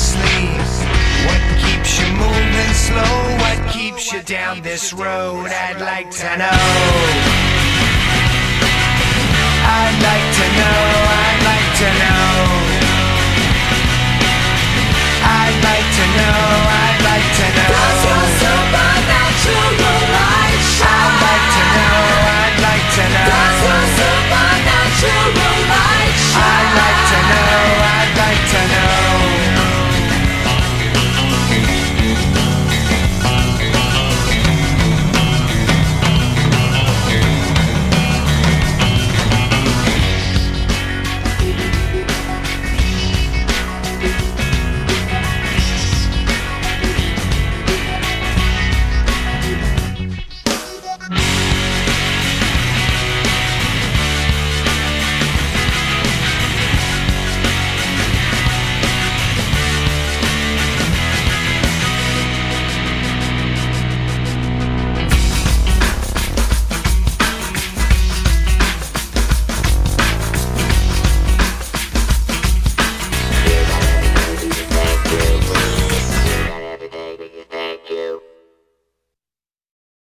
sleep? What keeps you moving slow? What keeps you down this road? I'd like to know. I'd like to know, I'd like to know.